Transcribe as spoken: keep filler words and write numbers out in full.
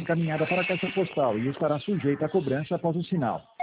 encaminhada para a caixa postal e estará sujeita à cobrança após o sinal.